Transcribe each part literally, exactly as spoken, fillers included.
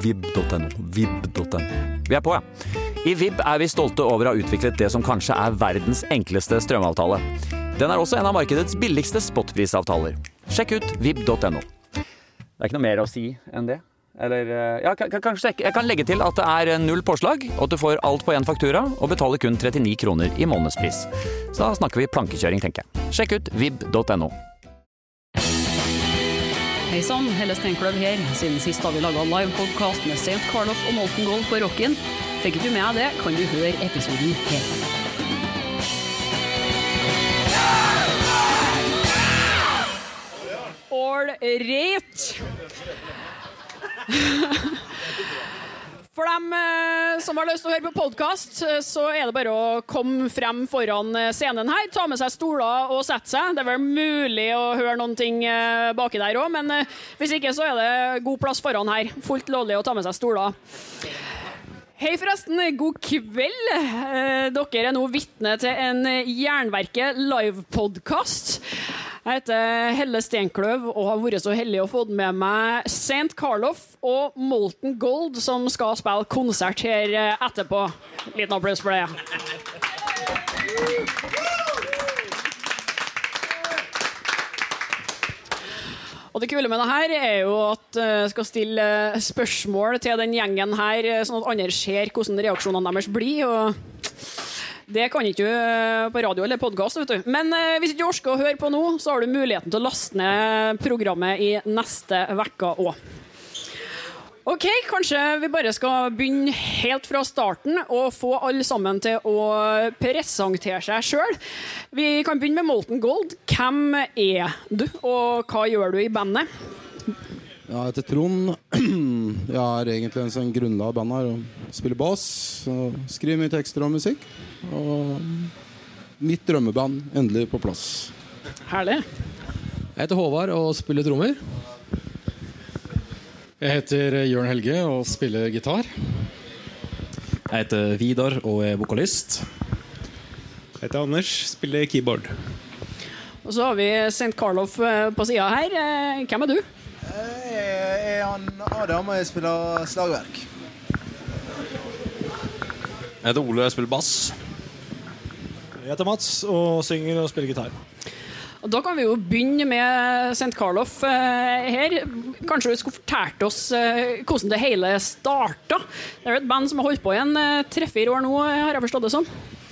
vib dot no. vib dot no. Vi er på, ja. I Vib er vi stolte over å ha utviklet det som kanskje er verdens enkleste strømavtale. Den er også en av markedets billigste spotprisavtaler. Sjekk ut vib dot no. Det er ikke noe mer å si enn det. Eller, ja, kan, kan sjekke. Jeg kan legge til at det er null påslag, og at du får alt på en faktura, og betaler kun trettini kroner i månedspris. Så da snakker vi plankekjøring, tenker jeg. Sjekk ut vib dot no. Hei sann, Helle Steinkløv her. Siden sist har vi laget live-podcast med Saint Karloff og Molten Gold på Rocken. Fikk ikke du med det, kan du høre episoden her. All right. For dem som har lyst til å høre på podcast, så er det bare å komme frem foran scenen her, ta med seg stoler og sette seg. Det er vel mulig å høre noen ting baki der også, men hvis ikke så er det god plass foran her. Fullt lovlig å ta med seg stoler. Hei forresten, god kveld. Dere er nå vitne til en Jernverket live-podcast. Jeg heter Helle Steinkløv og har vært så heldig å få med meg Saint Karloff og Molten Gold som skal spille konsert her etterpå. Liten applaus for det. Og det kule med det her er jo at jeg skal stille spørsmål til den gjengen her, sånn at andre ser hvordan reaksjonene deres blir, og det kan ikke du på radio eller podcast, vet du. Men eh, hvis ikke du orsker å høre på nå, så har du muligheten til å laste ned programmet i neste vekka også. Ok, kanskje vi bare skal begynne helt fra starten og få alle sammen til å presentere seg selv. Vi kan begynne med Molten Gold. Hvem er du, og hva gjør du i bandet? Ja, jeg heter Trond. Jeg er egentlig en sånn grunnlag av bandet her, og spiller bass, og skriver mye tekster og musikk. Og mitt drømmeband endelig på plass. Herlig. Jeg heter Håvard og spiller trommer. Jeg heter Jørn Helge og spiller gitar. Jeg heter Vidar og er vokalist. Jeg heter Anders, spiller keyboard. Og så har vi Saint Karloff på siden her. Hvem er du? Jeg er han Adam, og jeg spiller slagverk. Jeg heter Ole og jeg spiller bass. Jeg heter Mats og synger og spiller gitar. Og da kan vi jo begynne med Saint Karloff eh, her. Kanskje du skulle fortalt oss eh, hvordan det hele startet. Det er jo et band som har holdt på i en eh, tre-fire år nå, har jeg forstått det sånn.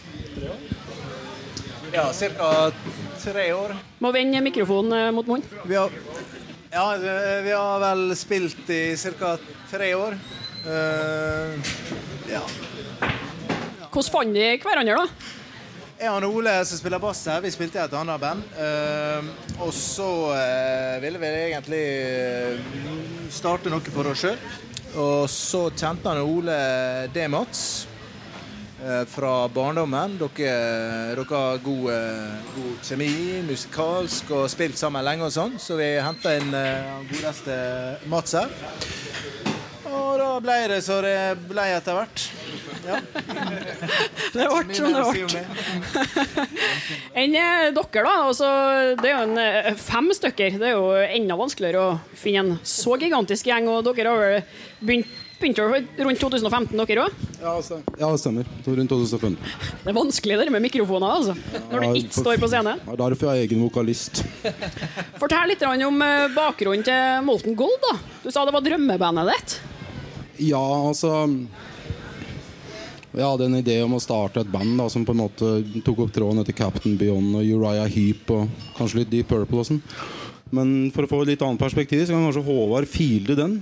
Ja, cirka tre år. Må vende mikrofonen eh, mot munnen. Vi har, ja, vi har vel spilt i cirka tre år. Uh, ja. Hvordan fant de hverandre da? Jeg og Ole som spiller bass her, vi spilte i et annet band. Uh, og så uh, ville vi egentlig starte noe for oss selv. Og så kjente han Ole D. Mats uh, fra barndommen. Dere, dere har god, uh, god kjemi, musikalsk og spilt sammen lenge og sånn. Så vi hentet inn uh, godeste Mats her. Og da ble det så det ble etter hvert. Ja. Det ble sånn det ble. Enn dere da, altså, det er jo en fem stykker. Det er jo enda vanskeligere å finne en så gigantisk gjeng, og dere har vel begynt, begynt rundt to tusen og femten, dere også? Ja, stemmer. Ja, det stemmer. Rundt to tusen og femten. Det er vanskelig det med mikrofoner, altså, når du ikke står på scenen. Ja, derfor er jeg egen vokalist. Fortell litt om bakgrunnen til Molten Gold da. Du sa det var drømmebandet ditt. Ja, altså jeg hadde en idé om å starte et band da, som på en måte tok opp tråden etter Captain Beyond og Uriah Heep og kanskje litt Deep Purple og sånn. Men for å få litt annet perspektiv så kan kanskje Håvard file den.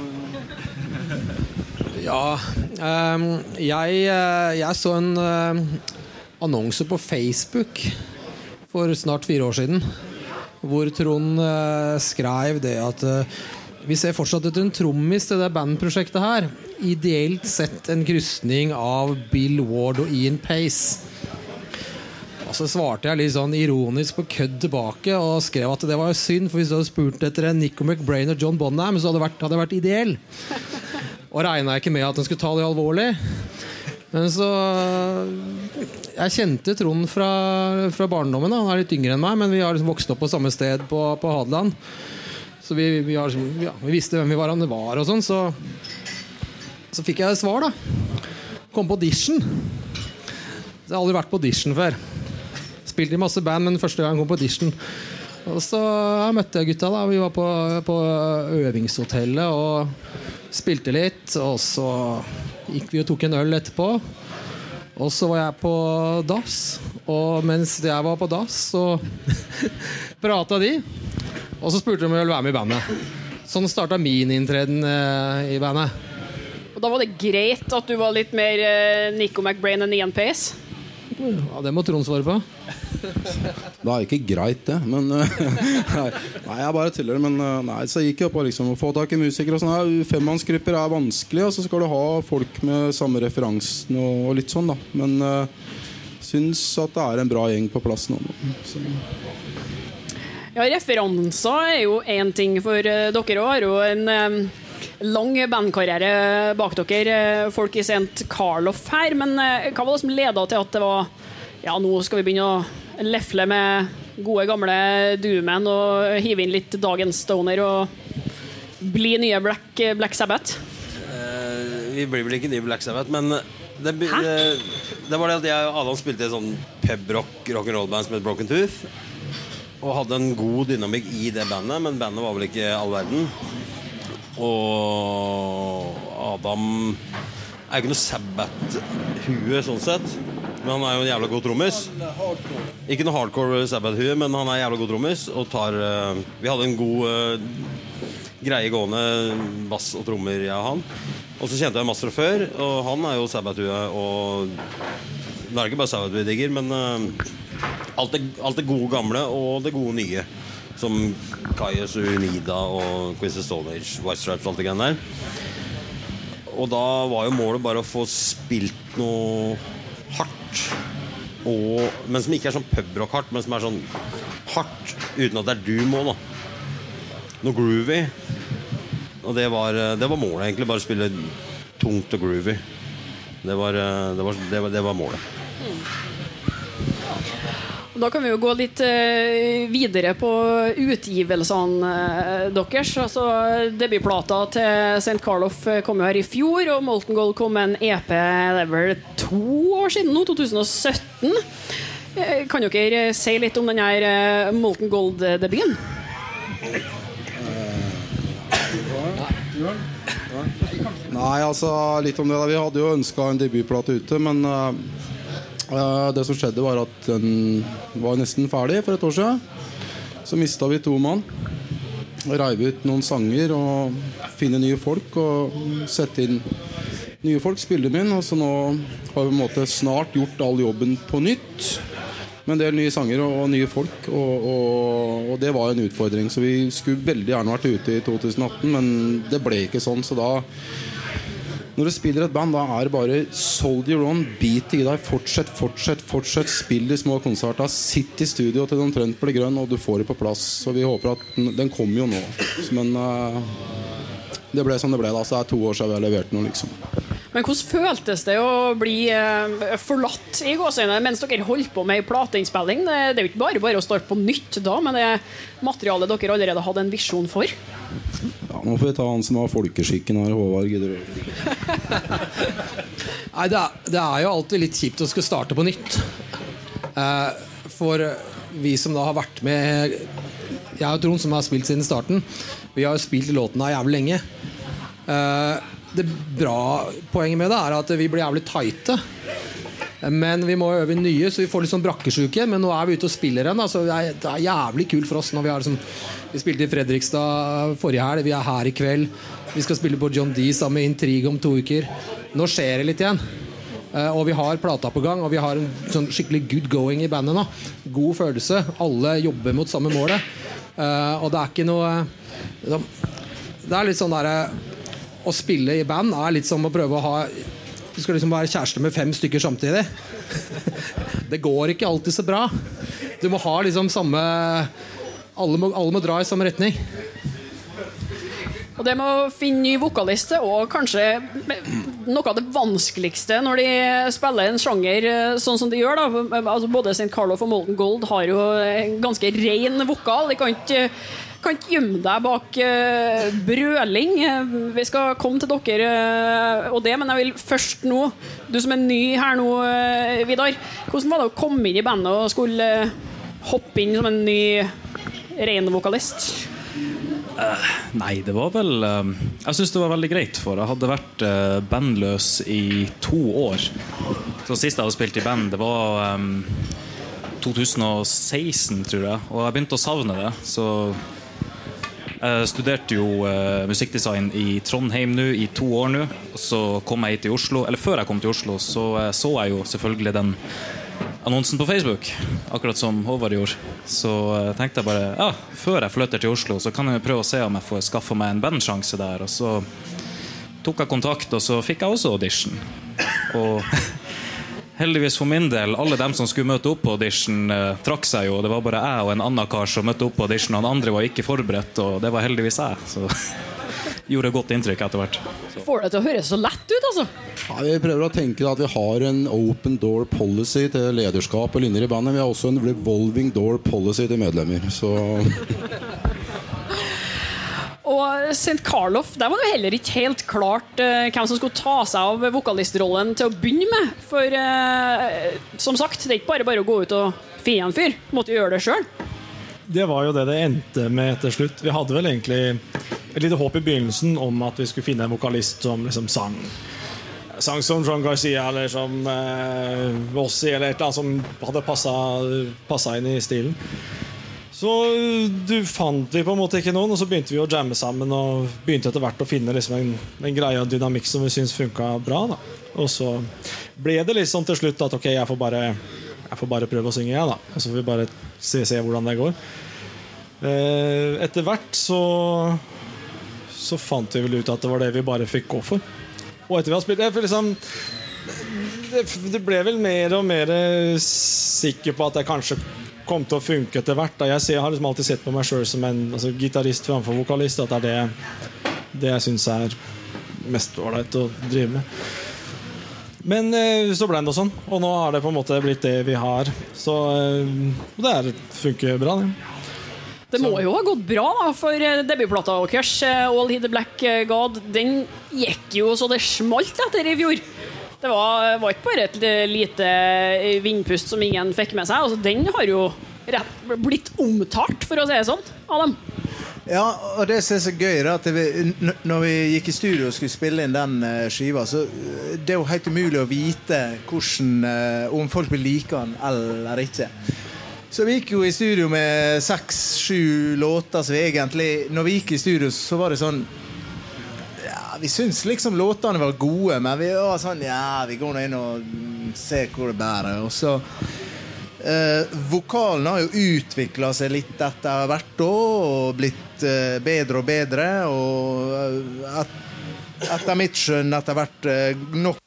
Ja, um, jeg, jeg så en uh, annonse på Facebook for snart fire år siden, hvor Trond uh, skrev det at uh, vi ser fortsatt etter en trommis til det bandprosjektet her. Ideelt sett en krysning av Bill Ward og Ian Pace. Og så svarte jeg litt sånn ironisk på kødd tilbake og skrev at det var synd, for hvis du hadde spurt etter en Nico McBrain og John Bonham, så hadde det vært, hadde det vært ideell. Og regnet jeg ikke med at den skulle ta det alvorlig. Men så jeg kjente Trond fra, fra barndommen da. Han er litt yngre enn meg, men vi har liksom vokst opp på samme sted på, på Hadeland. Så vi, vi, har, ja, vi visste hvem vi var, han det var og sånn, så Så fikk jeg et svar da. Kom på audition. Jeg har aldri vært på audition før. Spilte i masse band, men første gang jeg kom på audition. Og så ja, møtte jeg gutta da. Vi var på, på øvingshotellet og spilte litt. Og så gikk vi og tok en øl etterpå. Og så var jeg på dass. Og mens jeg var på dass, så pratet de. Og så spurte de om jeg ville være med i bandet. Sånn startet min inntreden eh, i bandet. Og da var det greit at du var litt mer eh, Nico McBrain enn Ian Pace? Ja, det må Trond svare på. Det er ikke greit det, men nei, nei, jeg bare tuller. Men nei, så gikk jeg på liksom, å få tak i musikere og sånn. Femmannsgrupper er vanskelig, og så skal du ha folk med samme referansen og, og litt sånn da. Men uh, syns at det er en bra gjeng på plass nå. Så. Ja, referanser er jo en ting, for uh, dere har jo en um, lang bandkarriere bak dere, uh, folk i Saint Carlof her, men uh, hva var det som ledet til at det var, ja, nå skal vi begynne å lefle med gode gamle Doom-en og hive inn litt dagens Stoner og bli nye Black, Black Sabbath? Uh, vi blir vel ikke nye Black Sabbath, men det, det, det var det at jeg og Adam spilte i sånn pub-rock, rock'n'roll-band som het Broken Tooth, og hadde en god dynamikk i det bandet, men bandet var vel ikke all verden. Og Adam er ikke noe Sabbath-hue sånn sett, men han er jo en jævla god trommis. Ikke noe hardcore Sabbath-hue, men han er jævla god trommis og tar, uh, vi hadde en god uh, greie gående bass og trommer, jeg og han. Og så kjente jeg masse fra før, og han er jo Sabbath-hue, og det er ikke bare Sabbath vi digger, men uh, alt, det, alt det gode gamle og det gode nye, som Kyuss, Unida og Queens of Stone Age, White Stripes og alt det grann der. Og da var jo målet bare å få spilt noe hardt, og, men som ikke er sånn pub-rock hardt, men som er sånn hardt uten at det er du må da. Noe groovy. Og det var, det var målet egentlig, bare spille tungt og groovy. Det var, det var, det var, det var målet. Da kan vi jo gå litt uh, videre på utgivelsene uh, deres. Altså, debutplata til Saint Carlof kom jo her i fjor, og Molten Gold kom med en E P, det er vel to år siden nå, to tusen og sytten. Uh, kan dere si litt om denne uh, Molten Gold-debuten? Nei, altså litt om det da. Vi hadde jo ønsket en debutplate ute, men uh, uh, det som skjedde var at den var nesten ferdig for et år siden. Så mistet vi to mann, reiv ut noen sanger og finne nye folk og sette inn nye folk, spille dem inn. Og så nå har vi på en måte snart gjort all jobben på nytt med en del nye sanger og, og nye folk, og, og, og det var en utfordring. Så vi skulle veldig gjerne vært ute i to tusen atten, men det ble ikke sånn. Så da, når du spiller et band, da er det bare soldier on, beat i deg, fortsett, fortsett, fortsett, spill i små konserter, sitt i studio til den trønt blir grønn, og du får det på plass. Så vi håper at den, den kommer jo nå. Men uh, det ble som det ble da, så det er to år siden vi har levert noe liksom. Men hvordan føltes det å bli eh, forlatt i gåsøyne mens dere holdt på med plateinnspilling? Det, det er jo ikke bare bare å starte på nytt da, men det materialet dere allerede hadde en visjon for. Ja, nå får vi ta han som har folkeskikken her, Håvard Gidder. Nei, det er, det er jo alltid litt kjipt å skulle starte på nytt. Eh, for vi som da har vært med, jeg og Trond som har spilt siden starten, vi har jo spilt låten her jævlig lenge. Eh, Det bra poenget med det er at vi blir jævlig tighte, men vi må øve nye, så vi får litt sånn brakkesjuke. Men nå er vi ute og spiller den, altså det, er, det er jævlig kult for oss når vi har liksom, vi spilte i Fredrikstad forrige helg, vi er her i kveld, vi skal spille på John D sammen med Intrigue om to uker. Nå skjer det litt igjen, og vi har plata på gang, og vi har en sånn skikkelig good going i bandet nå. God følelse, alle jobber mot samme målet, og det er ikke noe, det er litt sånn der å spille i band er litt som å prøve å ha, du skal liksom være kjæreste med fem stykker samtidig. Det går ikke alltid så bra. Du må ha liksom samme, alle må, alle må dra i samme retning. Og det med å finne ny vokaliste og kanskje noe av det vanskeligste når de spiller en sjanger sånn som de gjør da. Altså både Saint Carlof og Molten Gold har jo en ganske ren vokal. De kan ikke, kan ikke gjemme deg bak uh, brøling. Vi skal komme til dere uh, og det, men jeg vil først nå, du som er ny her nå, uh, Vidar, hvordan var det å komme inn i bandet og skulle uh, hoppe inn som en ny ren vokalist? Uh, nei, det var vel uh, jeg synes det var veldig greit, for jeg hadde vært uh, bandløs i to år. Så sist jeg hadde spilt i band, det var um, to tusen og seksten, tror jeg, og jeg begynte å savne det. Så jeg studerte jo uh, musikkdesign i Trondheim nå i to år nå, og så kom jeg hit til Oslo, eller før jeg kom til Oslo, så uh, så jeg jo selvfølgelig den annonsen på Facebook, akkurat som Håvard gjorde. Så uh, tenkte jeg bare, ja, før jeg flytter til Oslo, så kan jeg prøve å se om jeg får skaffe meg en bandsjanse der, og så tok jeg kontakt, og så fikk jeg også audition. Og heldigvis for min del, alle dem som skulle møte opp på audition uh, trakk seg jo. Det var bare jeg og en annen kar som møtte opp på audition, og den andre var ikke forberedt, og det var heldigvis jeg. Så gjorde godt inntrykk etter hvert. Så. Får det til å høres så lett ut, altså? Ja, vi prøver å tenke at vi har en open door policy til lederskap og linjer i bandet. Vi har også en revolving door policy til medlemmer, så... Og Saint Karloff, der var det heller ikke helt klart uh, hvem som skulle ta seg av vokalistrollen til å begynne med. For uh, som sagt, det er ikke bare bare å gå ut og finne en fyr. Måtte gjøre det selv. Det var jo det det endte med til slutt. Vi hadde vel egentlig et lite håp i begynnelsen om at vi skulle finne en vokalist som liksom sang. Sang som John Garcia eller som uh, Rossi eller et eller annet som hadde passet, passet inn i stilen. Så du fant vi på en måte ikke noen, og så begynte vi å jamme sammen og begynte etter hvert å finne liksom en, en greie og dynamikk som vi synes funket bra da. Og så ble det litt sånn til slutt at ok, jeg får bare, jeg får bare prøve å synge jeg da, og så får vi bare se, se hvordan det går. Etter hvert så så fant vi vel ut at det var det vi bare fikk gå for. Og etter vi har spilt det, liksom, det, det ble vel mer og mer sikker på at jeg kanskje kom til å funke etter hvert. Jeg, ser, jeg har liksom alltid sett på meg selv som en altså, gitarist framfor vokalist, at det er det, det jeg synes er mest ålreit å drive med. Men eh, så ble det sånn, og nå har det på en måte blitt det vi har. Så eh, det er, funker bra, det. Det må jo ha gått bra, da, for debutplata deres, All Hit the Black God, den gikk jo så det smalt etter i fjor. Det var, var ikke bare et lite vindpust som ingen fikk med seg. Altså, den har jo rett, blitt omtalt, for å si det sånn, av dem. Ja, og det som er så gøy er at vi, når vi gikk i studio og skulle spille inn den skiva, så det er jo helt umulig å vite hvordan, om folk vil like den eller ikke. Så vi gikk jo i studio med seks, sju låter, så vi egentlig, når vi gikk i studio, så var det sånn, vi syns liksom låtene var gode, men vi var sånn, ja, vi går nå inn og ser hvor det bærer. Og så, eh, vokalen har jo utviklet seg litt etter hvert år, og blitt eh, bedre og bedre, og et, etter mitt skjønn etter hvert eh, nok.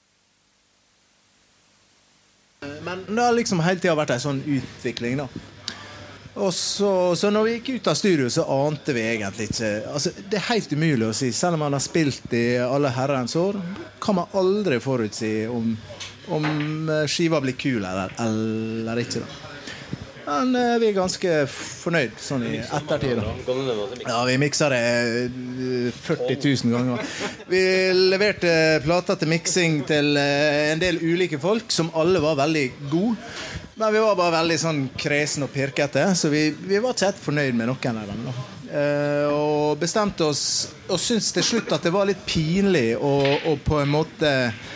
Men det har liksom hele tiden vært en sånn utvikling da. Og så, så når vi gikk ut av studio, så ante vi egentlig ikke altså, det er helt umulig å si. Selv om man har spilt i alle herrens år, kan man aldri forutsi om, om skiva blir kul eller, eller ikke da. Men uh, vi er ganske fornøyd sånn i ettertid da. Ja, vi mikset det førti tusen ganger. Vi leverte plater til mixing til uh, en del ulike folk som alle var veldig gode. Men vi var bare veldig sånn kresen og pirkete, så vi, vi var ikke helt fornøyd med noen av dem da. Uh, og bestemte oss og syntes til slutt at det var litt pinlig å, å på en måte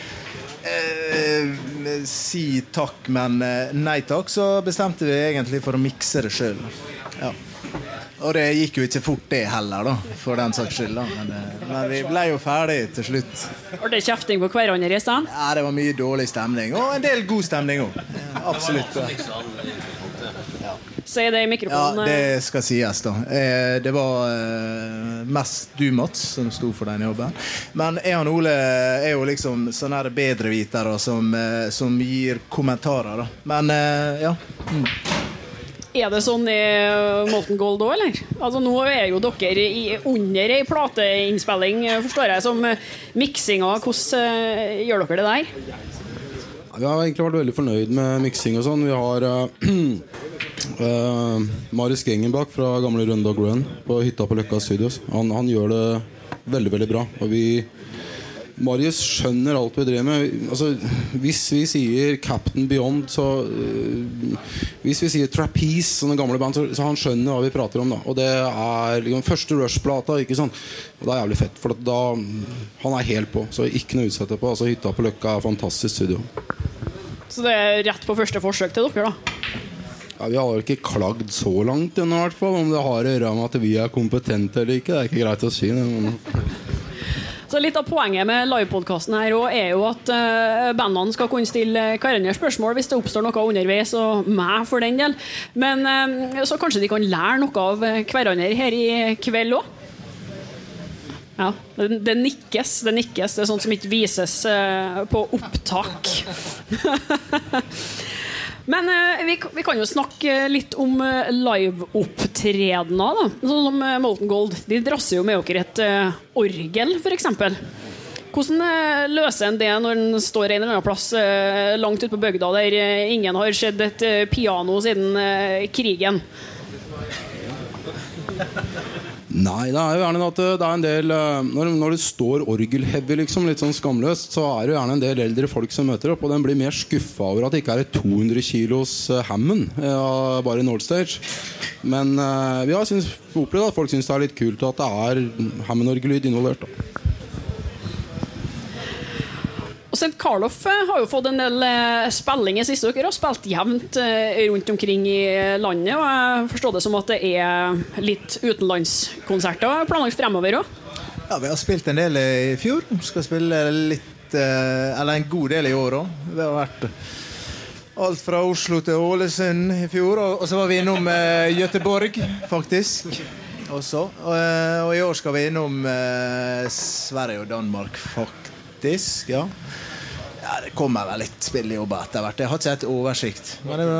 uh, si takk, men uh, nei takk, så bestemte vi egentlig for å mikse det selv. Ja. Og det gikk jo ikke fort det heller da, for den saks skyld da. Men, men vi ble jo ferdig til slutt. Var det kjefting på hverandre i stedet? Ja, det var mye dårlig stemning, og en del god stemning også. Ja, absolutt. Ja. Si det i mikrofonen. Ja, det skal sies da. Det var mest du, Mats, som sto for den jobben. Men jeg og Ole er jo liksom sånne her bedrevitere som, som gir kommentarer da. Men ja. Mm. Er det sånn i Molten Gold også, eller? Altså, nå er jo dere i, under en plateinnspilling, forstår jeg, som mixinga. Hvordan gjør dere det der? Vi har egentlig vært veldig fornøyd med mixing og sånn. Vi har uh, Uh, Marius Gengenbach fra gamle Rundog Run på hytta på Løkka Studios. Han, han gjør det veldig, veldig bra. Og vi Marius skjønner alt vi driver med. Altså, hvis vi sier Captain Beyond, så uh, hvis vi sier Trapeze, sånne gamle band, så, så han skjønner hva vi prater om, da. Og det er liksom første Rush-plata, ikke sant? Og det er jævlig fett, for da han er helt på, så ikke noe utsette på. Altså, hytta på Løkka er fantastisk studio. Så det er rett på første forsøk til dere, da? Ja, vi har ikke klagd så langt ennå, i hvert fall. Om det har å gjøre med at vi er kompetente eller ikke, det er ikke greit å si. Men... Så litt av poenget med livepodcasten her også er jo at uh, bandene skal kunne stille hverandre spørsmål hvis det oppstår noe underveis, og meg for den del. Men uh, så kanskje de kan lære noe av hverandre her i kveld også? Ja, det, det nikkes, det nikkes. Det er sånt som ikke vises uh, på opptak. Men uh, vi, vi kan jo snakke litt om uh, live-opptredener, da. Sånn som uh, Molten Gold. De drasser jo med dere et uh, orgel, for eksempel. Hvordan uh, løser en det når en står en eller annen plass uh, langt ut på bygda der uh, ingen har sett et uh, piano siden uh, krigen? Nei, det er jo gjerne at det er en del Når, når det står orgelheavy liksom, litt sånn skamløst, så er det jo gjerne en del eldre folk som møter opp, og den blir mer skuffa over at det ikke er et to hundre kilos Hammond, ja, bare en Nordstage. Men vi har synes, opplevd at folk synes det er litt kult at det er Hammond-orgelyd involvert, da. Og Sankt Karloff har jo fått en del spilling i siste uker og spilt jevnt rundt omkring i landet, og jeg forstår det som at det er litt utenlandskonserter planlagt fremover også. Ja, vi har spilt en del i fjor, skal spille litt, eller en god del i år også. Vi har vært alt fra Oslo til Ålesund i fjor, og så var vi innom Göteborg faktisk også, og i år skal vi innom Sverige og Danmark faktisk, ja. Ja, det kommer vel litt spill i jobb etter hvert. Jeg har ikke et oversikt. Men det,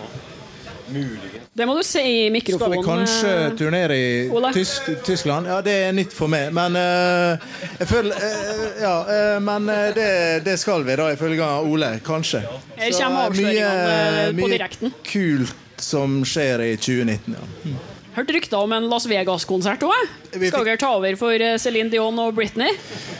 var... det må du se i mikrofonen. Skal vi kanskje turnere i Tysk, Tyskland? Ja, det er nytt for meg. Men uh, jeg føler uh, ja, uh, men det, det skal vi da, ifølge Ole, kanskje. Her kommer avsløringene på direkten. Mye kult som skjer i tjue nitten, ja. Hørt rykter om en Las Vegas-konsert også. Skal dere ta over for Celine Dion og Britney?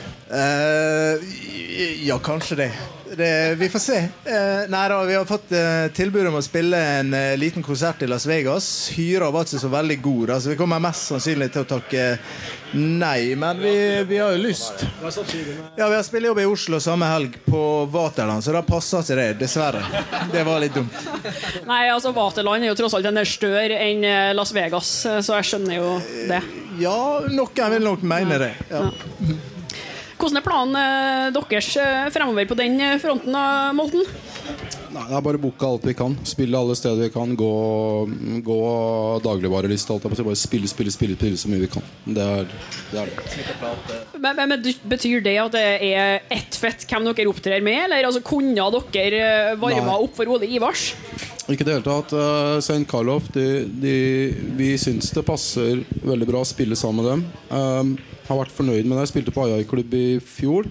Uh, ja, kanskje det. det Vi får se. uh, Nei da, vi har fått uh, tilbud om å spille en uh, liten konsert i Las Vegas. Hyra var ikke så veldig god, altså vi kommer mest sannsynlig til å takke nei, men vi, vi har jo lyst. Ja, vi har spillet jobb i Oslo samme helg på Vaterland, så da passer ikke det, dessverre. Det var litt dumt. Nei, altså Vaterland er jo tross alt en del større enn Las Vegas, så jeg skjønner jo det. Ja, noen vil nok mene det, ja. Ja. Hvordan er planen deres fremover på den fronten av Molten? Nei, det er bare boka alt vi kan. Spille alle steder vi kan. Gå, gå dagligvareliste. Alt. Bare spille, spille, spille, spille så mye vi kan. Det er det. Er det. Men, men, men betyr det at det er ett fett hvem dere opptrer med? Eller altså, kunne dere varme opp for Ole Ivars? Ikke det hele tatt. uh, Sankt Karloff, de, de, vi synes det passer veldig bra å spille sammen med dem. um, Har vært fornøyd med det. Jeg spilte på Ajay-klubb i fjor,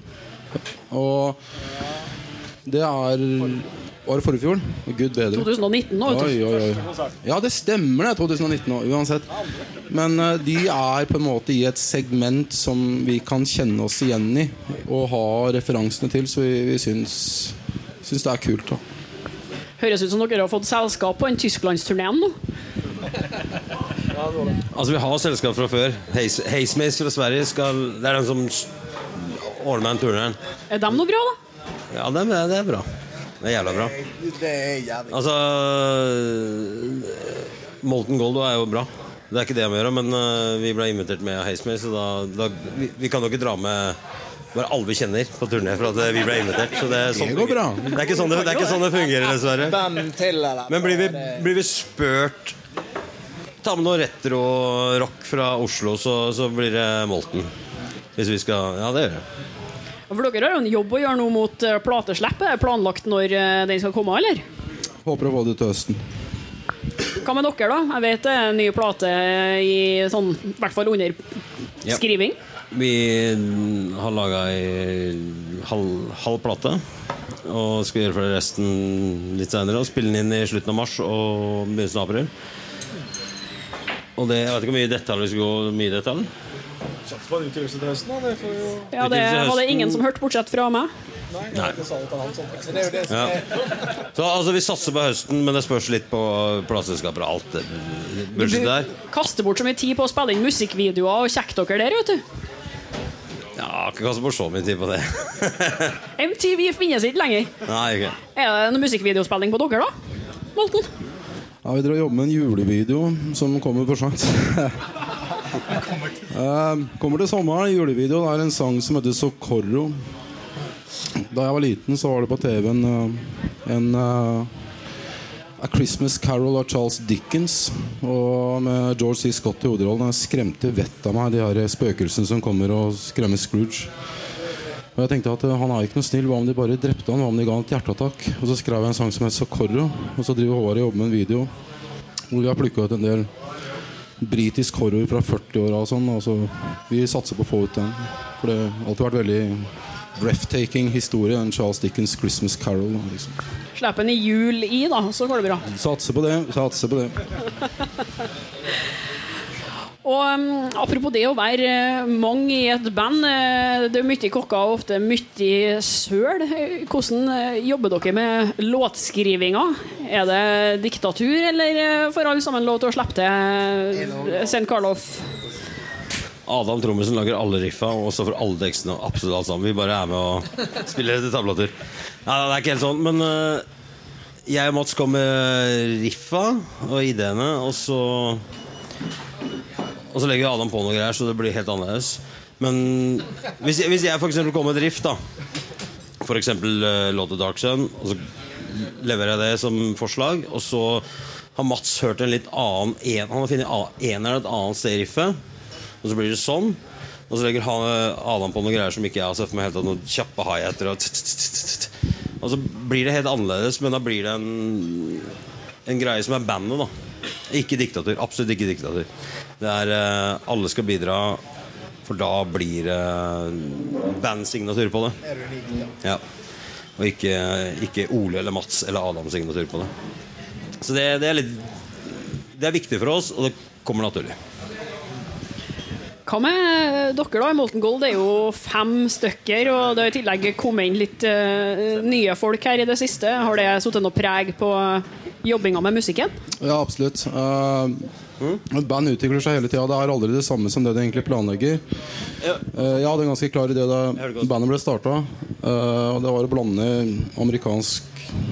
og det er var det forrige fjor? Gud bedre. tjue nitten nå, oi, oi, oi. Ja, det stemmer det, tjue nitten nå, uansett. Men uh, de er på en måte i et segment som vi kan kjenne oss igjen i og ha referansene til, så vi, vi synes, synes det er kult da. Høres ut som dere har fått selskap på en Tysklandsturneen nå. Altså vi har selskap fra før. Heismace fra Sverige skal, det er den som ordner med en turneren. Er de noe bra da? Ja, det er, det er bra. Det er jævla bra. Det er jævlig. Altså Molten Gold er jo bra. Det er ikke det jeg må gjøre, men uh, vi ble invitert med Heismace, så da, da vi, vi kan jo ikke dra med bare alle vi kjenner på turné for at vi ble invitert, så det er sånn. Det går bra. Det er ikke sånn det, det, er ikke sånn det fungerer, dessverre. Men blir vi, blir vi spurt ta med noe retro-rock fra Oslo, så, så blir det Molten. Hvis vi skal, ja det gjør det. For dere har jo en jobb å gjøre noe mot plateslepp. Er det planlagt når den skal komme, eller? Håper å få det til høsten. Hva med dere da? Jeg vet det er en ny plate i sånn, i hvert fall under skriving. Ja. Vi har laget en halv, halv plate Og skal gjøre for resten litt senere. Og spille den inn i slutten av mars og begynnelsen av april. Og det, jeg vet ikke hvor mye detaljer vi skal gå mye detaljer. Kjapt på utgivelse til høsten, da. Det får jo... Ja, det var det ingen som hørte bortsett fra meg. Nei, Nei. Det sa det til han sånn. Ja. Så altså, vi satser på høsten, men det spørs litt på plateselskaper og alt det bullshit der. Du kaster bort så mye tid på å spille inn musikkvideoer og kjekk dere der, vet du. Ja, jeg har ikke kastet bort så mye tid på det. M T V finnes ikke lenger. Nei, ikke. Er det en musikkvideospilling på dere da, Morten? Ja, vi drar og jobber med en julevideo som kommer for sent. uh, kommer til sommeren, julevideo. Det er en sang som heter Socorro. Da jeg var liten så var det på T V en, en uh, A Christmas Carol av Charles Dickens, og med George C. Scott i hovedrollen. Jeg skremte vett av meg de her spøkelsene som kommer og skremmer Scrooge. Og jeg tenkte at uh, han er ikke noe snill. Hva om de bare drepte han? Hva om de ga han et hjerteattakk? Og så skrev jeg en sang som heter Socorro. Og så driver Håvard og jobber med en video hvor vi har plukket ut en del britisk horror fra førti år og sånn. Og så vi satser på å få ut den, for det har alltid vært veldig breathtaking historie, en Charles Dickens Christmas Carol liksom. Slipp en i jul i da, så går det bra. Satser på det, satser på det. Og um, apropos det å være uh, mange i et band, uh, det er mye kokker og ofte mye søl. Hvordan uh, jobber dere med låtskrivinga? Er det diktatur, eller uh, får alle sammen lov til å slippe til uh, Saint Karloff? Adam Trommesen lager alle riffa, og så får alle tekstene og absolutt alt sammen. Vi bare er med og spiller etter tablater. Ja, det er ikke helt sånn, men uh, jeg og Mats kom med riffa og ideene, og så og så legger Adam på noe greier, så det blir helt annerledes. Men hvis jeg, hvis jeg for eksempel kommer med et riff da, for eksempel uh, låter Dark Sun, og så leverer jeg det som forslag, og så har Mats hørt en litt annen en, han har funnet en eller et annet sted i riffet, og så blir det sånn, og så legger han, Adam på noen greier som ikke jeg har sett for meg helt tatt, noen kjappe hi-hatter og, og så blir det helt annerledes, men da blir det en, en greie som er bandet da. Ikke diktatur, absolutt ikke diktatur. Det er uh, alle skal bidra, for da blir det uh, bandsignatur på det. Ja. Og ikke, ikke Ole eller Mats eller Adam signatur på det. Så det, det er litt det er viktig for oss, og det kommer naturlig. Hva med dere da i Molten Gold? Det er jo fem stykker, og det har i tillegg kommet inn litt uh, nye folk her i det siste. Har det satt noe preg på jobbinga med musikken? Ja, absolutt. Uh, et band utvikler seg hele tiden. Det er aldri det samme som det det egentlig planlegger. Uh, jeg hadde en ganske klar idé da bandet ble startet, uh, og det var å blande amerikansk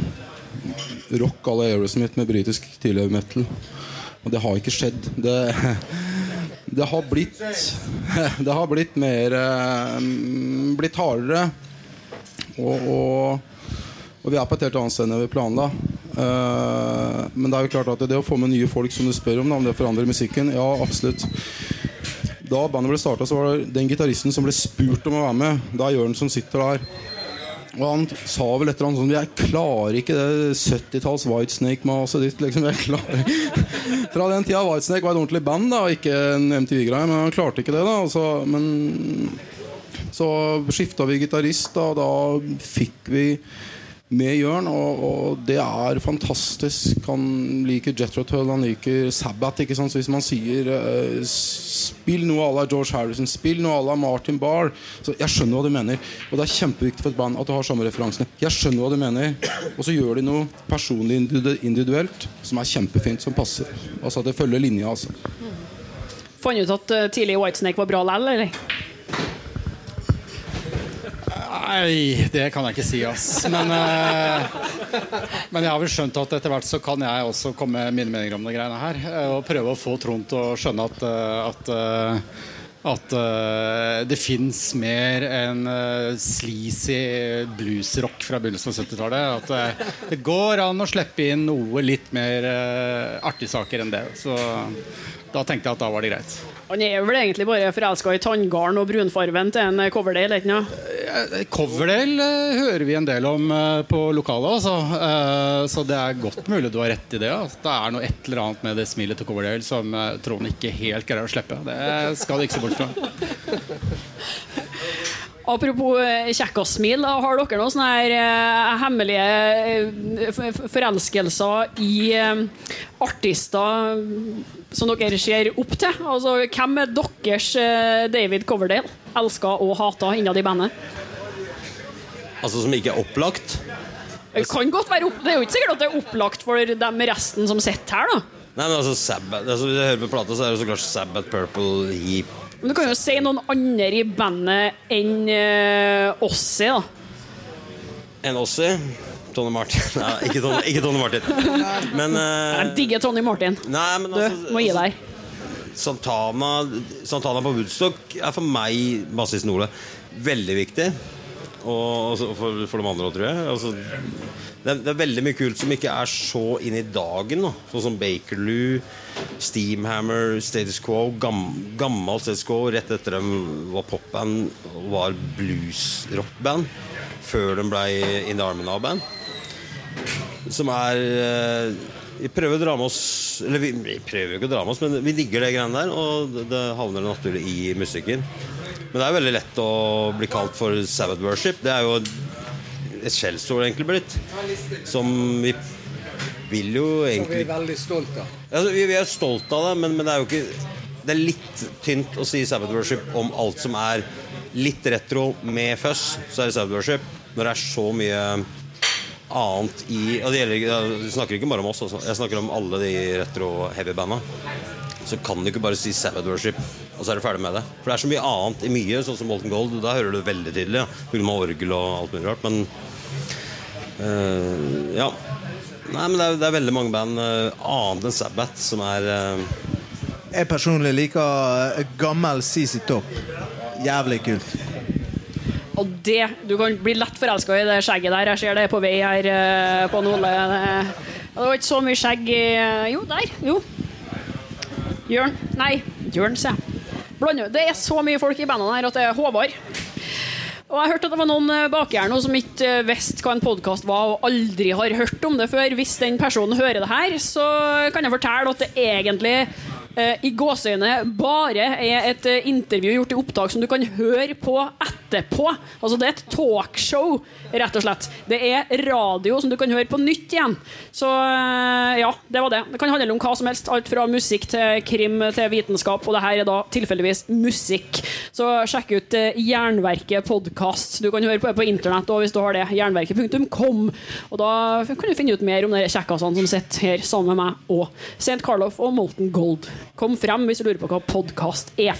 rock à la Aerosmith med britisk tidligere metal. Og det har ikke skjedd. Det Det har blitt Det har blitt mer blitt hardere, og, og, og vi er på et helt annet sted enn vi planla. Uh, men det er jo klart at det å få med nye folk som du spør om, da, om det forandrer musikken, ja, absolutt. Da bandet ble startet, så var det den gitaristen som ble spurt om å være med. Det er Jørn som sitter der, og han sa vel etter han sånn: jeg klarer ikke det syttitalls Whitesnake-maset ditt liksom, jeg klarer fra den tida Whitesnake var et ordentlig band da, ikke en M T V-greie, men han klarte ikke det da, altså, men så skiftet vi gitarist da, og da fikk vi med Jørn, og, og det er fantastisk. Han liker Jethro Tull, han liker Sabbath, ikke sant? Så hvis man sier uh, spill noe à la George Harrison, spill noe à la Martin Barr, så jeg skjønner hva du mener, og det er kjempeviktig for et band at du har samme referansene. Jeg skjønner hva du mener, og så gjør de noe personlig individuelt som er kjempefint, som passer, altså at det følger linja altså. Fant ut at uh, tidlig Whitesnake var bra lell, eller? Nei, det kan jeg ikke si, ass. Men, uh, men jeg har vel skjønt at etter hvert så kan jeg også komme med mine meninger om de greiene her, og prøve å få Trond til å skjønne at, at, at uh, det finnes mer enn uh, sleazy bluesrock fra begynnelsen av syttitallet. At uh, det går an å slippe inn noe litt mer uh, artige saker enn det. Så da tenkte jeg at da var det greit. Han er vel egentlig bare forelsket i tanngarn og brunfarven til en Coverdale, ikke noe? Coverdale uh, hører vi en del om uh, på lokalet, altså. uh, så det er godt mulig du har rett i det, altså. Det er noe et eller annet med det smilet til Coverdale som uh, Trond ikke helt greier å slippe. Det skal du ikke se bort fra. Apropos kjekkasmil, har dere noen sånne her uh, hemmelige uh, forelskelser i uh, artister som dere ser opp til? Altså, hvem er deres uh, David Coverdale elsker og hater innad i bandet? Altså som ikke er opplagt? Det kan godt være opp, det er jo ikke sikkert at det er opplagt for dem resten som sitter her da. Nei, men altså Sabbath, altså, hvis jeg hører på plata så er det så klart Sabbath, Purple, Heap. Men du kan jo si noen andre i bandet enn uh, Ossi da. Enn Ossi? Tony Martin. Nei, ikke Tony, ikke Tony Martin. Men, uh, jeg digger Tony Martin. Nei, men altså, du må gi deg. Santana, Santana på Woodstock er for meg, bassisten Ole, veldig viktig. Og altså, for, for de andre også, tror jeg altså, det, er, det er veldig mye kult som ikke er så inn i dagen da. Sånn som Bakerloo, Steamhammer, Status Quo, gam, gammel Status Quo. Rett etter dem var popband og var blues-rockband før de ble In the Army Now-band, som er vi prøver å dra med oss eller vi, vi prøver ikke å dra med oss, men vi digger det greiene der, og det, det havner naturlig i musikken. Men det er veldig lett å bli kalt for Sabbath Worship. Det er jo et skjellsord egentlig blitt, som vi vil jo egentlig... Så vi er veldig stolt av. Altså, vi, vi er stolt av det, men, men det er jo ikke... Det er litt tynt å si Sabbath Worship om alt som er litt retro med fuzz, så er det Sabbath Worship. Når det er så mye annet i... Og det gjelder, jeg snakker ikke bare om oss, altså. Jeg snakker om alle de retro-heavy-bandene. Så kan du ikke bare si Sabbath Worship og så er du ferdig med det. For det er så mye annet i mye, sånn som Molten Gold, da hører du veldig tydelig, ja. Vil med orgel og alt mulig rart, men uh, ja. Nei, men det er, det er veldig mange band uh, annet enn Sabbath som er uh... Jeg personlig liker gammel C C Top. Jævlig kult. Og det, du kan bli lett forelsket i det skjegget der. Jeg ser det på vei her uh, på Nole. Det var ikke så mye skjegg i... Jo, der, jo. Jørn, nei, Jørn, se. Blander. Det er så mye folk i bandet her at det er Håvard. Og jeg hørte at det var noen baki her nå som ikke visste hva en podcast var og aldri har hørt om det før. Hvis den personen hører det her, så kan jeg fortelle at det egentlig eh, i gåseøyne bare er et eh, intervju gjort i opptak som du kan høre på etterpå. Altså det er et talkshow, rett og slett. Det er radio som du kan høre på nytt igjen. Så eh, ja, det var det. Det kan handle om hva som helst, alt fra musikk til krim til vitenskap, og det her er da tilfeldigvis musikk. Så sjekk ut eh, Jernverket podcast. Du kan høre på det på internett, og hvis du har det, jernverket punktum com. Og da kan du finne ut mer om de kjekkasene som sitter her sammen med meg og Saint Karloff og Molten Gold. Kom frem hvis du lurer på hva podcast er.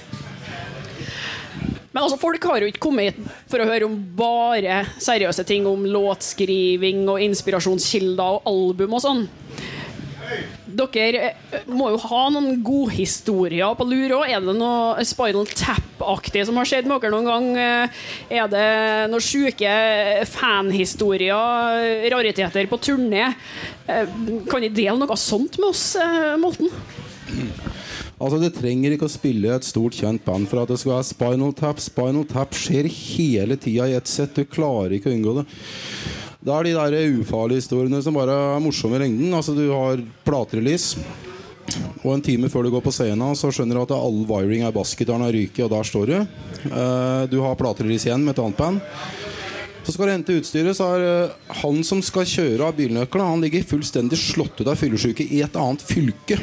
Men altså, folk har jo ikke kommet for å høre om bare seriøse ting om låtskriving og inspirasjonskilder og album og sånn. Dere må jo ha noen gode historier på lur også. Er det noe Spinal Tap-aktig som har skjedd med dere noen gang? Er det noen syke fanhistorier, rariteter på turné? Kan dere dele noe sånt med oss, Molten? Altså, det trenger ikke å spille et stort kjent band for at det skal være Spinal Tap. Spinal Tap skjer hele tiden i et sett. Du klarer ikke å unngå det. Det er de der ufarlige historiene som bare er morsomme i lengden. Altså, du har platerelease, og en time før du går på scenen så skjønner du at all wiring er bassgitaren er ryke, og der står du. Du har platerelease igjen med et annet band. Så skal du hente utstyret, så er han som skal kjøre av bilnøklene, han ligger fullstendig slått ut av fyllesyke i et annet fylke.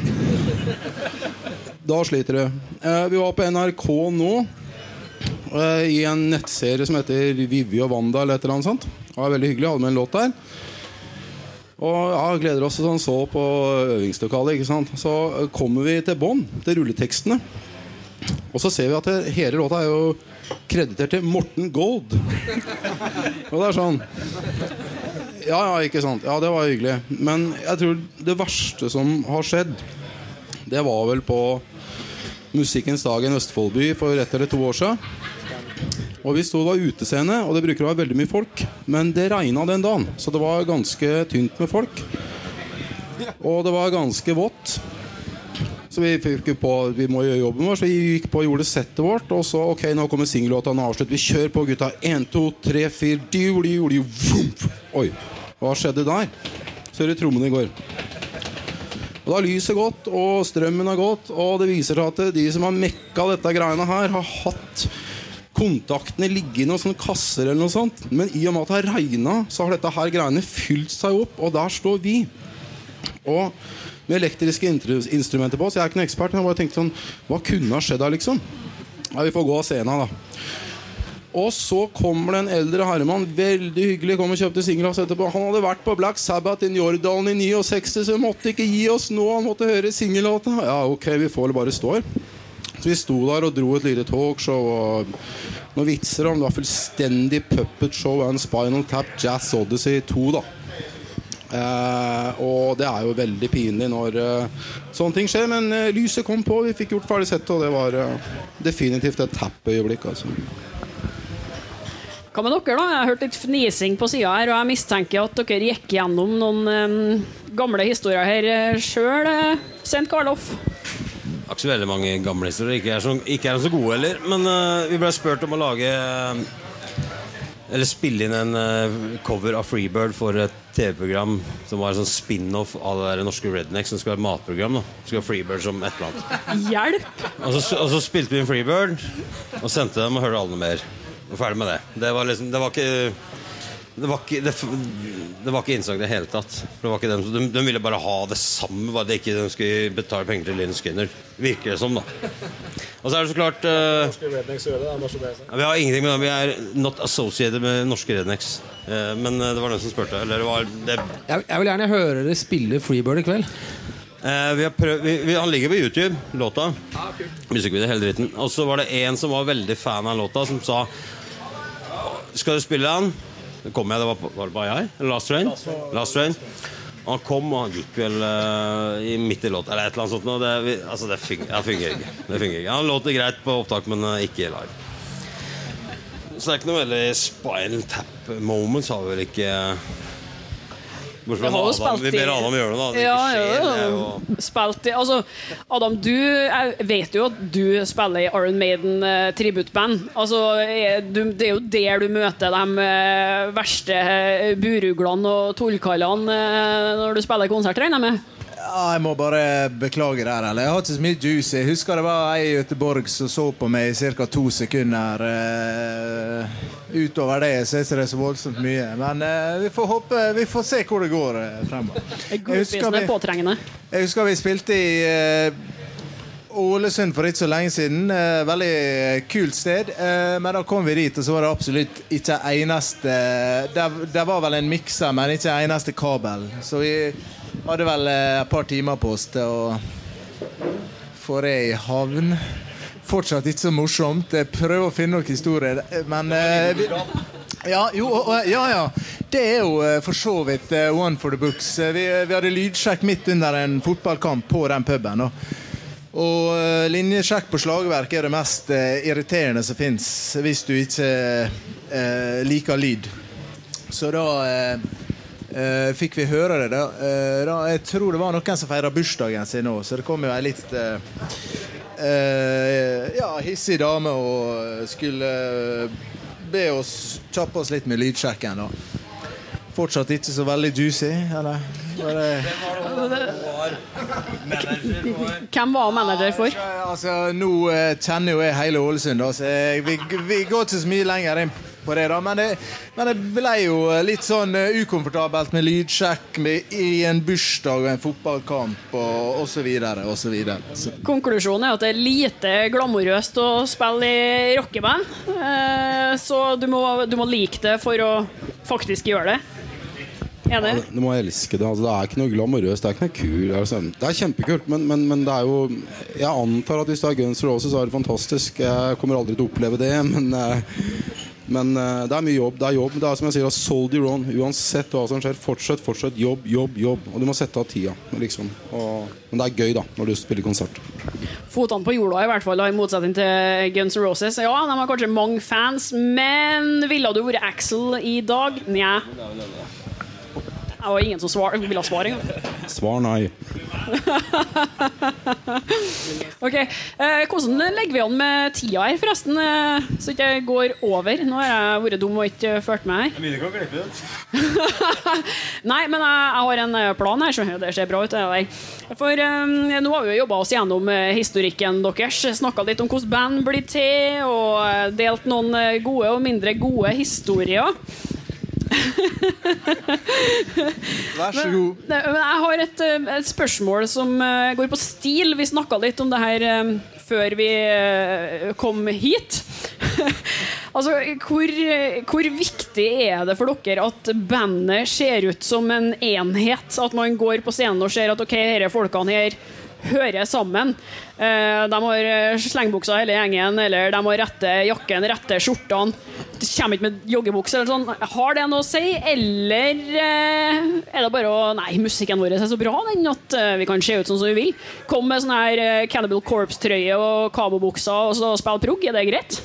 Da sliter det. Vi var på N R K nå, i en nettserie som heter Vivi og Wanda eller et eller annet sånt. Det var veldig hyggelig, jeg hadde med en låt der. Og ja, gleder oss sånn så på øvingslokalet, ikke sant? Så kommer vi til bånd, til rulletekstene. Og så ser vi at det, hele låta er jo kreditert til Morten Gold. Og det er sånn. Ja, ja, ikke sant? Ja, det var hyggelig. Men jeg tror det verste som har skjedd, det var vel på Musikkens dag i Østfoldby for ett eller to år siden. Og vi stod da utescene, og det bruker å være veldig mye folk. Men det regnet den dagen, så det var ganske tynt med folk. Og det var ganske vått. Så vi fikk på, vi må gjøre jobben vår, så vi gikk på og gjorde settet vårt. Og så, ok, nå kommer singellåta, nå avslutt. Vi kjører på, gutta. En, to, tre, fire, diu, diu, diu, vump. Oi, hva skjedde der? Så hører trommene i går. Og da har lyset gått, og strømmen har gått, og det viser seg at de som har mekka dette greiene her, har hatt kontaktene ligge i noen sånne kasser eller noe sånt. Men i og med at det har regnet, så har dette her greiene fylt seg opp, og der står vi. Og med elektriske instrumenter på, så jeg er ikke noen ekspert, men jeg bare tenkte sånn, hva kunne ha skjedd her liksom? Ja, vi får gå av scenen da. Og så kommer det en eldre herremann, veldig hyggelig, kom og kjøpte singler etterpå. Han hadde vært på Black Sabbath i Njordalen i sekstini, så vi måtte ikke gi oss nå, han måtte høre singellåta. Ja, ok, vi får vel bare stå her. Så vi sto der og dro et lite talkshow og noen vitser om det var fullstendig puppet show and Spinal Tap Jazz Odyssey to da. Eh, og det er jo veldig pinlig når eh, sånne ting skjer, men eh, lyset kom på, vi fikk gjort ferdig sett, og det var eh, definitivt et tapp-øyeblikk altså. Hva med dere da? Jeg har hørt litt fnising på siden her, og jeg mistenker at dere gikk gjennom noen um, gamle historier her selv, uh, Sent Karloff. Ikke så veldig mange gamle historier, ikke er så, ikke er så gode heller, men uh, vi ble spurt om å lage uh, eller spille inn en uh, cover av Freebird for et T V-program som var en sånn spin-off av det der norske Redneck som skulle være et matprogram da. Skulle være Freebird som et eller annet. Hjelp! Og så, og så spilte vi inn Freebird og sendte dem og hørte alle mer. Og ferdig med det. Det var liksom, det var ikke det var ikke, det, det var ikke innsagt i det hele tatt. Det var ikke dem, de, de ville bare ha det samme, bare det ikke de skulle betale penger til Lynn Skinner. Virker det som da. Og så er det så klart uh, ja, vi har ingenting med det, vi er not associated med norske Rednecks. Uh, men uh, det var den som spørte. Eller det var, det... Jeg, jeg vil gjerne høre dere spille Freebird i kveld. Uh, vi har prøv, vi, vi, han ligger på YouTube, låta. Musikkvideo, hele dritten. Og så var det en som var veldig fan av låta, som sa skal du spille den? Det kom jeg, det var, var det bare jeg? Last Train? Last Train. Og han kom, og han gikk vel uh, i midt i låt, eller et eller annet sånt. Og det, vi, altså, det fungerer, ja, fungerer ikke. Det fungerer ikke. Han låter greit på opptak, men uh, ikke live. Så det er ikke noe veldig Spinal Tap moments har vi vel ikke... Adam, vi ber Adam gjøre det da. Det ja, ikke skjer, ja, ja. Spilt i, altså, Adam, du, jeg vet jo at du spiller i Iron Maiden uh, tributband. Altså, du, det er jo der du møter de uh, verste uh, buruglene og tullkallene uh, når du spiller konsert, regner jeg med. Ja, jeg må bare beklage det her. Jeg har ikke så mye juice. Jeg husker det var en i Göteborg som så på meg i cirka to sekunder. Uh, utover det så er det ikke så voldsomt mye. Men uh, vi får håpe, vi får se hvor det går uh, fremover. Jeg husker, vi, påtrengende. jeg husker vi spilte i uh, Ålesund for ikke så lenge siden. Uh, veldig kult sted. Uh, men da kom vi dit, og så var det absolutt ikke eneste... Det, det var vel en mikser, men ikke eneste kabel. Så vi... hadde vel et par timer på oss til å få det i havn. Fortsatt ikke så morsomt. Jeg prøver å finne noen historier, men eh, vi, ja, jo, ja, ja. Det er jo for så vidt uh, one for the books. Vi, vi hadde lydsjekk midt under en fotballkamp på den puben. Da. Og uh, linjesjekk på slagverk er det mest uh, irriterende som finnes hvis du ikke uh, liker lyd. Så da... Uh, Uh, fikk vi høre det da. Uh, da jeg tror det var noen som feiret bursdagen sin nå, så det kom jo en litt uh, uh, ja, hissig dame og skulle uh, be oss kjappe oss litt med lydsjekken da. Fortsatt ikke så veldig juicy, eller? Var det... Hvem var manager for? Altså, nå uh, kjenner jo jeg hele Ålesund da, så jeg, vi, vi går ikke så mye lenger inn på det da, men det, men det ble jo litt sånn uh, ukomfortabelt med lydsjekk med, i en bursdag og en fotballkamp og, og så videre, og så videre. Så. Konklusjonen er at det er lite glamorøst å spille i rockeband, uh, så du må, du må like det for å faktisk gjøre det. Er det? Ja, du må elske det, altså, det er ikke noe glamorøst, det er ikke noe kul altså. Det er kjempekult, men, men, men det er jo jeg antar at hvis det er Guns N' Roses så er det fantastisk, jeg kommer aldri til å oppleve det, men uh, Men uh, det er mye jobb, det er jobb, det er som jeg sier, sold your own, uansett hva som skjer, fortsett, fortsett, jobb, jobb, jobb, og du må sette av tida, liksom. Og, men det er gøy da, når du spiller konsert. Fotene på jorda i hvert fall, i motsetning til Guns N' Roses. Ja, de har kanskje mange fans, men ville du vært Axl i dag? Nja. Det var ingen som svar, ville ha svar engang. Svar nei. Ok, eh, hvordan legger vi an med tida her forresten, eh, så ikke jeg går over? Nå har jeg vært dum og ikke ført med her. Jeg vil ikke ha klippet det. Nei, men jeg, jeg har en plan her, så det ser bra ut det der. For eh, nå har vi jo jobbet oss gjennom eh, historikken deres, snakket litt om hvordan band blir til, og eh, delt noen eh, gode og mindre gode historier. Vær så god. Men, men jeg har et, et spørsmål som uh, går på stil. Vi snakket litt om det her um, før vi uh, kom hit. Altså, hvor, hvor viktig er det for dere at bandet ser ut som en enhet? At man går på scenen og ser at ok, disse folkene her hører sammen. Uh, de har slengbukser hele gjengen, eller de har rette jakken, rette skjortene. Det kommer ikke med joggebukser eller sånn. Har det noe å si, eller uh, er det bare å, nei, musikken vår er så bra den at uh, vi kan se ut sånn som vi vil. Kom med sånn her uh, Cannibal Corpse-trøye og kabobukser og så spille prog, er det greit?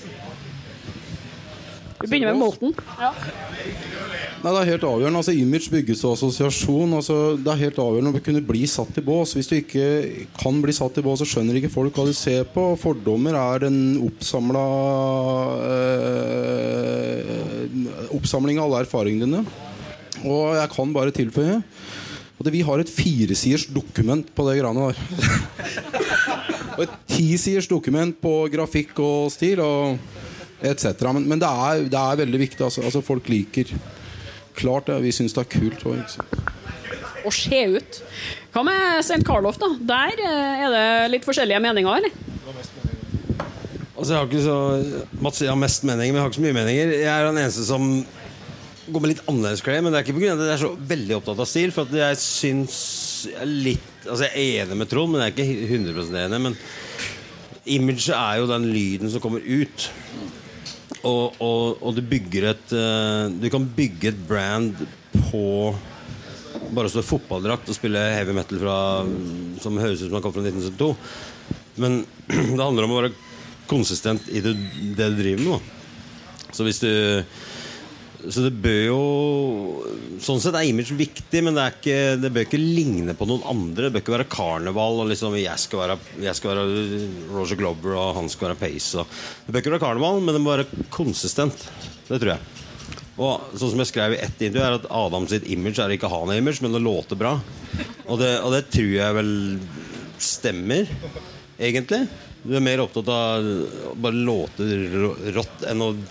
Vi begynner med Molten. Ja. Nei, det er helt avgjørende. Altså, image bygges av assosiasjon. Altså, det er helt avgjørende å kunne bli satt i bås. Hvis du ikke kan bli satt i bås, så skjønner ikke folk hva de ser på. Fordommer er en oppsamla eh, oppsamling av alle erfaringene dine. Og jeg kan bare tilføye at vi har et firesiders dokument på det greiene der. Og et tisiders dokument på grafikk og stil og et cetera. Men, men det, er, det er veldig viktig. Altså, altså folk liker klart det, vi synes det er kult også, å se ut. Hva med Saint Karloff da? Der er det litt forskjellige meninger, eller? Altså jeg har ikke så Mats, jeg har mest meninger, men jeg har ikke så mye meninger. Jeg er den eneste som går med litt annerledes klær, men det er ikke på grunn av at jeg er så veldig opptatt av stil, for at jeg synes jeg er litt, altså jeg er enig med Trond, men jeg er ikke hundre prosent enig, men image er jo den lyden som kommer ut. Og, og, og du bygger et uh, du kan bygge et brand på bare å stå i fotballdrakt og spille heavy metal fra, som høres ut som man kom fra nitten syttito, men det handler om å være konsistent i det, det du driver med da. Så hvis du så det bør jo sånn sett er image viktig, men det, er ikke, det bør ikke ligne på noen andre. Det bør ikke være karneval og liksom jeg skal være, jeg skal være Roger Glover og han skal være Pace og, det bør ikke være karneval, men det må være konsistent. Det tror jeg. Og sånn som jeg skrev i ett intervju er at Adam sitt image er ikke ha noe image, men det låter bra. Og det, og det tror jeg vel stemmer egentlig. Du er mer opptatt av å bare låte rått enn å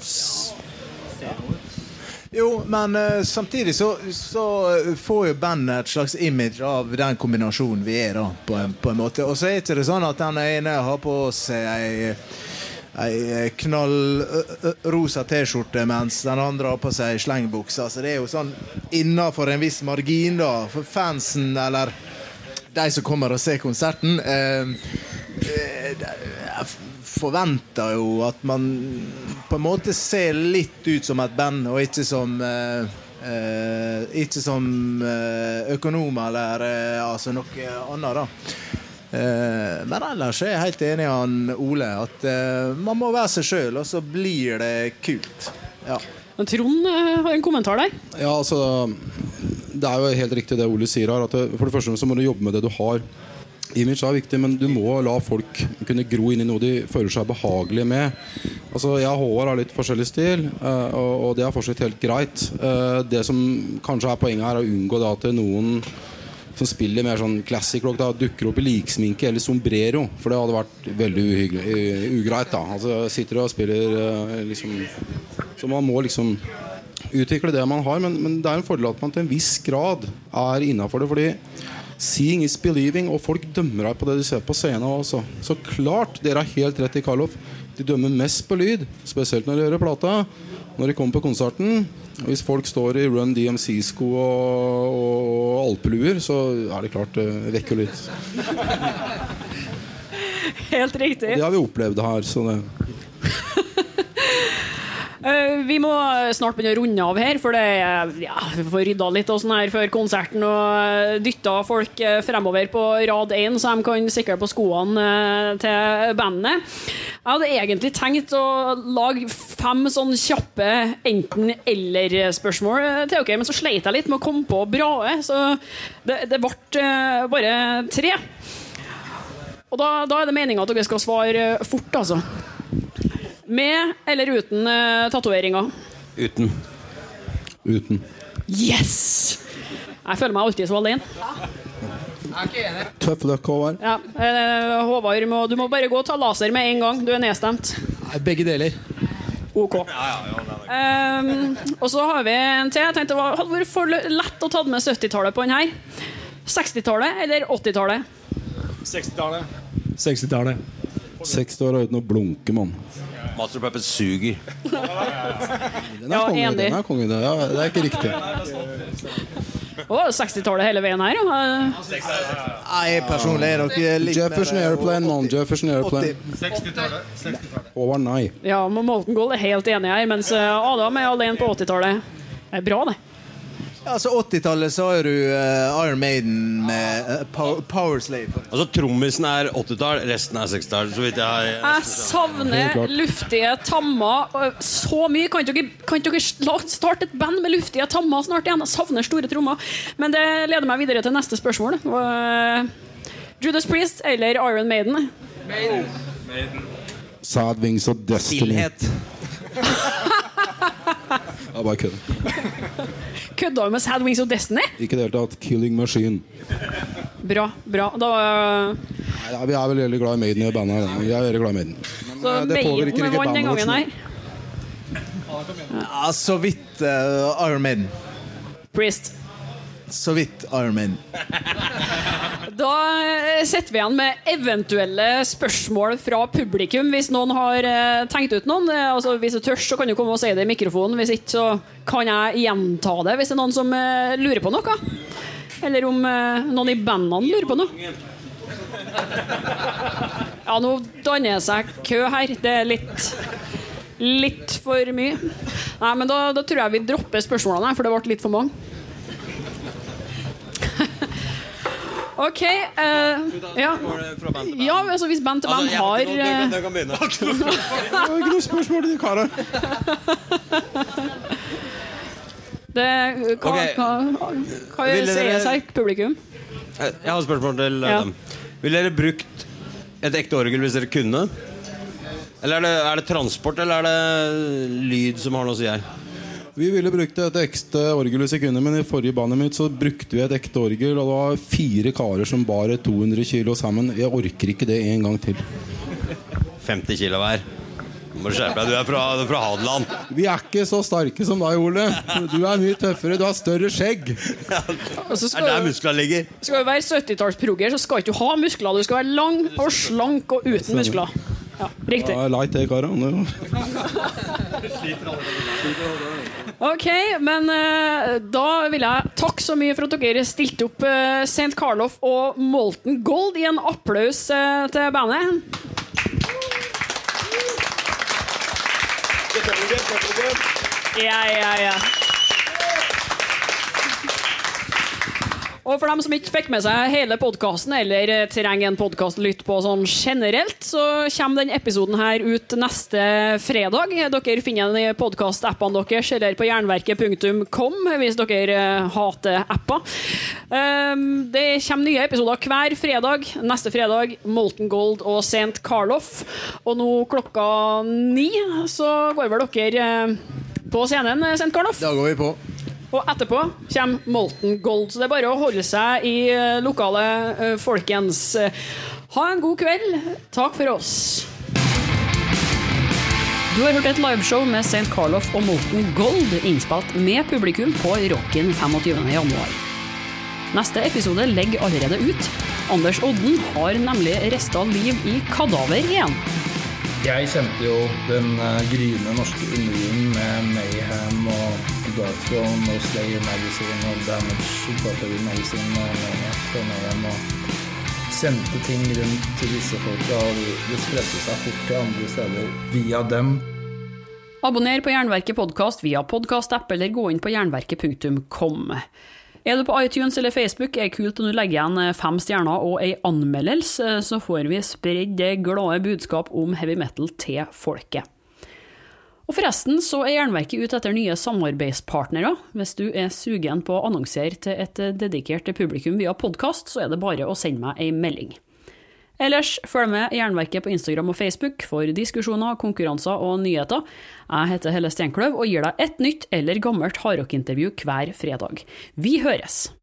Jo, men uh, samtidig så, så får jo bandet et slags image av den kombinasjonen vi er da, på en, på en måte. Og så er det ikke sånn at den ene har på seg ei, ei knall rosa t-skjorte, mens den andre har på seg slengbukser. Så det er jo sånn innenfor en viss margin da, for fansen, eller de som kommer og ser konserten. Uh, uh, forventer jo at man på en måte ser litt ut som et band og ikke som uh, uh, ikke som uh, økonom eller uh, altså noe annet da. Uh, men ellers er jeg helt enig med Ole at uh, man må være seg selv og så blir det kult. Ja. Men Trond uh, har en kommentar der. Ja, altså det er jo helt riktig det Ole sier her, at det, for det første så må du jobbe med det du har. Image er viktig, men du må la folk kunne gro inn i noe de føler seg behagelige med. Altså, jeg og Håvard har litt forskjellig stil, og det er fortsatt helt greit. Det som kanskje er poenget her er å unngå det at noen som spiller mer sånn classic rock da, dukker opp i liksminke eller sombrero, for det hadde vært veldig uhyggelig, ugreit da. Altså, sitter og spiller liksom, så man må liksom utvikle det man har, men, men det er en fordel at man til en viss grad er innenfor det, fordi seeing is believing, og folk dømmer deg på det de ser på scenen også. Så klart, dere har helt rett i Karloff. De dømmer mest på lyd, spesielt når de hører plata, når de kommer på konserten. Og hvis folk står i Run D M C-sko og, og alpeluer, så er det klart det vekker litt. Helt riktig. Det har vi opplevd her, så det... Uh, vi må snart begynne å runde av her, for det er, ja, vi får rydda litt og sånn her før konserten, og dytta folk fremover på rad én, så de kan sikre på skoene til bandet. Jeg hadde egentlig tenkt å lage fem sånn kjappe enten-eller-spørsmål til dere, men så sleit jeg litt med å komme på brae, så det, det ble bare tre. Og da, da er det meningen at dere skal svare fort, altså. Med eller uten uh, tatoveringer? Uten. Uten. Yes! Jeg føler meg alltid så alene. Jeg er ikke enig. Tough luck, Håvard. Ja, uh, Håvard, må, du må bare gå og ta laser med en gang. Du er nedstemt. Nei, begge deler. Ok. Um, og så har vi en til. Jeg tenkte det hadde vært for lett å ta med syttitallet på den her. sekstitallet eller åttitallet? sekstitallet. sekstitallet. seksti år uten å blunke, mann. Master Puppet suger. Den er kongen, den er kongen. Ja, det er ikke riktig. Å, sekstitallet hele veien her, ja. Nei, personlig er dere litt Jefferson mer, Airplane, mann. Jefferson Airplane. sekstitallet. Håvard, nei. Ja, men Molten Gold er helt enig her, mens Adam er alene på åttitallet. Det er bra, det. Ja, altså åttitallet så har du uh, Iron Maiden med uh, Power, Power Slave. Altså trommisen er åttitall, resten er sekstitall, så vidt jeg har... Jeg savner luftige tammer så mye. Kan dere, kan dere starte et band med luftige tammer snart igjen? Jeg savner store trommer. Men det leder meg videre til neste spørsmål. Uh, Judas Priest eller Iron Maiden? Maiden. Maiden. Sad Wings of Destiny. Stillhet. Ja, bare kødd. Kødda du med Sad Wings of Destiny? Ikke det hele tatt. Killing Machine. Bra, bra. Da, Nei, ja, vi er vel veldig glad i Maiden i bandet her. Vi er veldig glad i Maiden. Men så det Maiden påvirker ikke vant den bandet gangen her. Ja, så vidt uh, Iron Maiden. Priest. Så vidt Iron Maiden. Da setter vi igjen med eventuelle spørsmål fra publikum. Hvis noen har uh, tenkt ut noen, altså, hvis du tør, så kan du komme og si det i mikrofonen. Hvis ikke, så kan jeg gjenta det hvis det er noen som uh, lurer på noe. Eller om uh, noen i bandene lurer på noe. Ja, nå danner det seg kø her. Det er litt litt for mye. Nei, men da, da tror jeg vi dropper spørsmålene, for det ble litt for mange. Ok, uh, ja. Ja, altså hvis band til band har Det kan begynne. Det var ikke noe spørsmål til de karer. Det, hva, Ok. hva, hva sier seg publikum? Jeg har et spørsmål til Ja. dem. Ville dere brukt et ekte orgel hvis dere kunne? Eller er det, er det transport, eller er det lyd som har noe å si her? Vi ville brukt et ekte orgel i sekunder, men i forrige bandet mitt så brukte vi et ekte orgel, og det var fire karer som bar to hundre kilo sammen. Jeg orker ikke det en gang til. femti kilo hver. Du må skjerpe deg, du er fra, du er fra Hadeland. Vi er ikke så starke som deg, Ole. Du er mye tøffere, du har større skjegg. Og så Er skal der du, muskler ligger? skal du være syttitallsprogger, så skal ikke du ha muskler. Du skal være lang og slank og uten muskler. Ja, riktig. Ja, light det, karer. Ok, men uh, da vil jeg takke så mye for at dere stilte opp uh, Saint Karloff og Molten Gold i en applaus uh, til bandet. Ja, ja, ja. Og for dem som ikke fikk med seg hele podcasten, eller trenger en podcast å lytte på sånn generelt, så kommer den episoden her ut neste fredag. Dere finner den i podcast-appene deres, eller på jernverket punktum com hvis dere hater apper. Det kommer nye episoder hver fredag. Neste fredag Molten Gold og Saint Karloff. Og nå klokka ni så går vel dere på scenen, Saint Karloff. Da går vi på. Og etterpå kommer Molten Gold. Så det er bare å holde seg i lokale, folkens. Ha en god kveld. Takk for oss. Du har hørt et liveshow med Saint Karloff og Molten Gold, innspilt med publikum på Rocken femogtyvende januar. Neste episode legger allerede ut. Anders Odden har nemlig restet liv i kadaver igjen. Jeg kjente jo den gryende norske undergrunnen med Mayhem og Darkthrone og Slayer Magazine og Damage Buttery Magazine og Mayhem og sendte ting rundt til disse folka, og det spredte seg fort til andre steder via dem. Abonner på Jernverket podcast via podcast-app eller gå inn på jernverket punktum com. Er du på iTunes eller Facebook, er det kult om du legger igjen fem stjerner og en anmeldelse, så får vi spredd det glade budskap om heavy metal til folket. Og forresten så er Jernverket ute etter nye samarbeidspartnere. Hvis du er sugen på å annonsere til et dedikert publikum via podcast, så er det bare å sende meg en melding. Ellers følg med Jernverket på Instagram og Facebook for diskusjoner, konkurranser og nyheter. Jeg heter Helle Steinkløv og gir deg et nytt eller gammelt hardrock-intervju hver fredag. Vi høres!